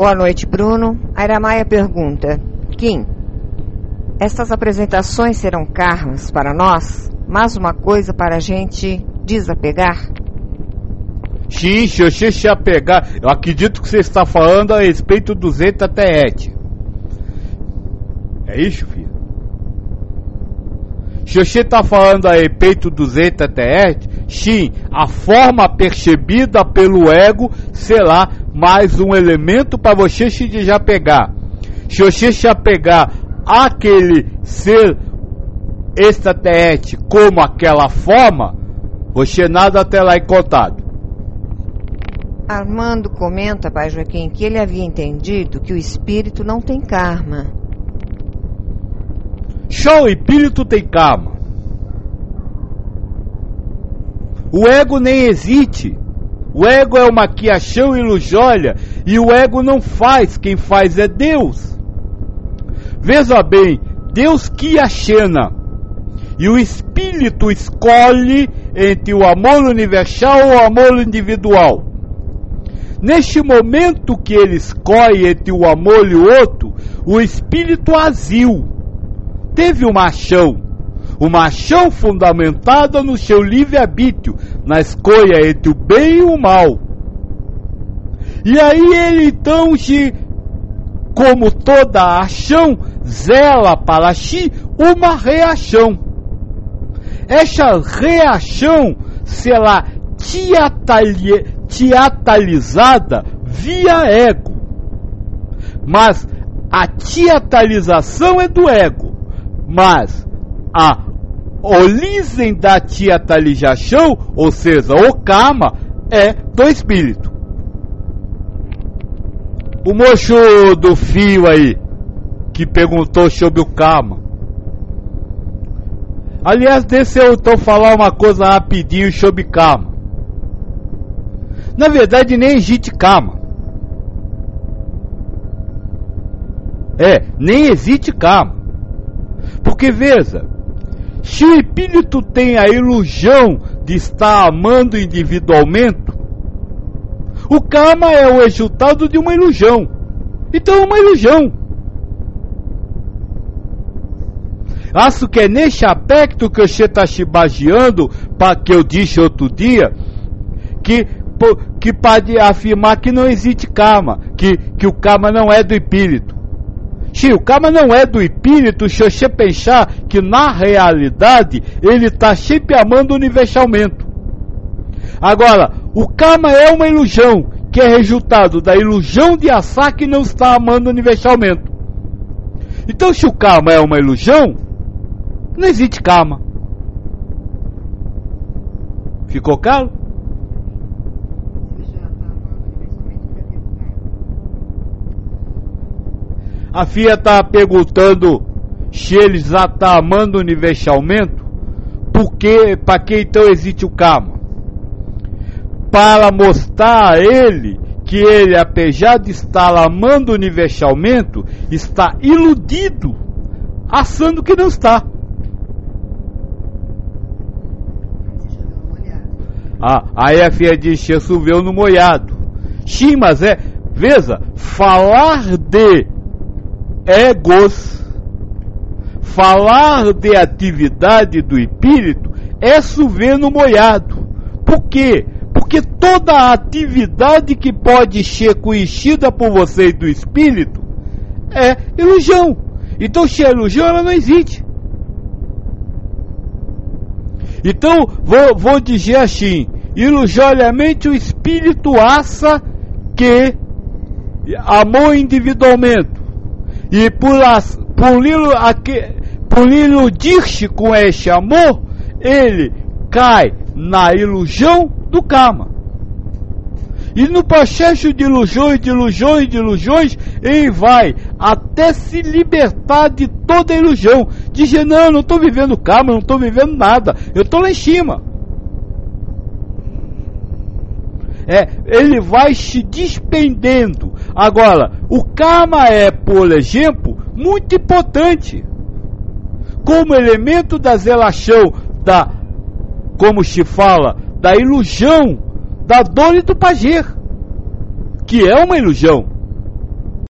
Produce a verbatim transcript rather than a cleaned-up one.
Boa noite, Bruno. A Iramaia pergunta: Kim, estas apresentações serão karmas para nós, mas uma coisa para a gente desapegar? Sim, Xoxê se apegar. Eu acredito que você está falando a respeito do Zeta Teete. É isso, filho? Xoxê está falando a respeito do Zeta Teete? Sim, a forma percebida pelo ego será mais um elemento para você se desapegar. Se você se apegar àquele ser extraterrestre como aquela forma, você nada terá encontrado. Armando comenta, pai Joaquim, que ele havia entendido que o espírito não tem karma. Só o espírito tem karma. O ego nem existe. O ego é uma criação ilusória e o ego não faz, quem faz é Deus. Veja bem, Deus cria a cena e o espírito escolhe entre o amor universal ou o amor individual. Neste momento que ele escolhe entre o amor e o outro, o espírito agiu, teve uma ação, uma ação fundamentada no seu livre-arbítrio, na escolha entre o bem e o mal. E aí ele então, se, como toda ação, zela para si uma reação. Essa reação será teatrali- teatralizada via ego. Mas a teatralização é do ego. Mas a origem da teatralização, ou seja, o karma, é do espírito. O moço do fio aí, que perguntou sobre o karma. Aliás, deixa eu então falar uma coisa rapidinho sobre karma. Na verdade, nem existe karma. É, nem existe karma. Porque veja, se o espírito tem a ilusão de estar amando individualmente, o karma é o resultado de uma ilusão. Então é uma ilusão. Acho que é nesse aspecto que você está se baseando, para que eu disse outro dia, que, que pode afirmar que não existe karma, que, que o karma não é do espírito. Se o karma não é do espírito, se você pensar que na realidade ele está sempre amando universalmente. Agora, o karma é uma ilusão, que é resultado da ilusão de achar que não está amando universalmente. Então, se o karma é uma ilusão, não existe karma. Ficou claro? A filha está perguntando se ele já está amando universalmente, porque, para que então existe o karma? Para mostrar a ele que ele, apesar de estar amando universalmente, está iludido, achando que não está. Ah, aí a filha diz, que choveu no molhado. Sim, mas é, veja, falar de egos, falar de atividade do espírito é chover no molhado. Por quê? Porque toda a atividade que pode ser conhecida por vocês do espírito é ilusão. Então, se é ilusão, ela não existe. Então, vou, vou dizer assim, ilusoriamente o espírito acha que amou individualmente. E por, as, por, lilo, aqui, por iludir-se com esse amor, ele cai na ilusão do karma. E no processo de ilusões, de ilusões, de ilusões, ele vai até se libertar de toda a ilusão. Dizer, não, eu não estou vivendo karma, não estou vivendo nada, eu estou lá em cima. É, ele vai se despendendo. Agora, o karma é, por exemplo, muito importante. Como elemento da relação, da, como se fala, da ilusão, da dor e do prazer, que é uma ilusão.